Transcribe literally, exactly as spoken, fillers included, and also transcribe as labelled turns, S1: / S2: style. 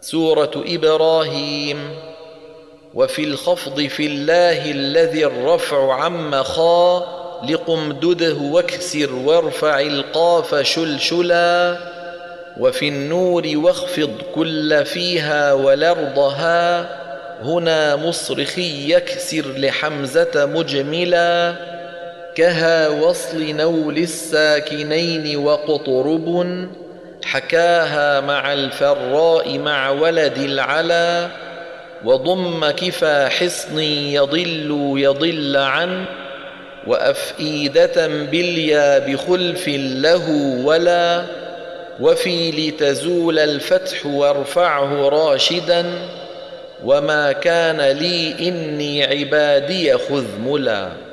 S1: سورة إبراهيم. وفي الخفض في الله الذي الرفع عم خا لقمدده واكسر وارفع القاف شلشلا. وفي النور واخفض كل فيها والأرضها هنا مصرخي يكسر لحمزة مجملا. كها وصل نول الساكنين وقطرب حكاها مع الفراء مع ولد العلا. وضم كفى حصن يضل يضل عن وأفئدة باليا بخلف له ولا. وفي لتزول الفتح وارفعه راشدا وما كان لي إني عبادي خذ ملا.